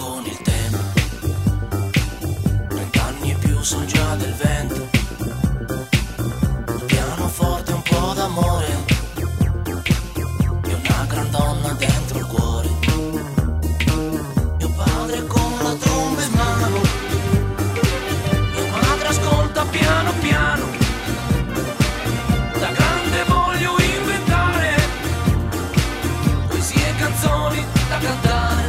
con il tempo. 30 anni e più son già del vento. Un pianoforte e un po' d'amore e una gran donna dentro il cuore. Mio padre con la tromba in mano, mia madre ascolta piano piano. Da grande voglio inventare poesie e canzoni da cantare.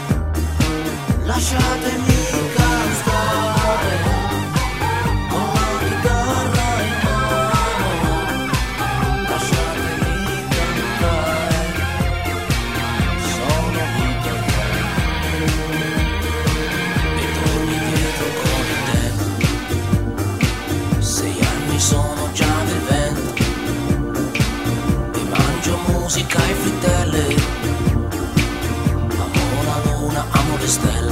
Lasciatemi cantare con la chitarra in mano. Lasciatemi cantare, sono italiano. E torni dietro con il tempo. 6 anni sono già del vento e mangio musica e frittelle. Amo la luna, amo le stelle.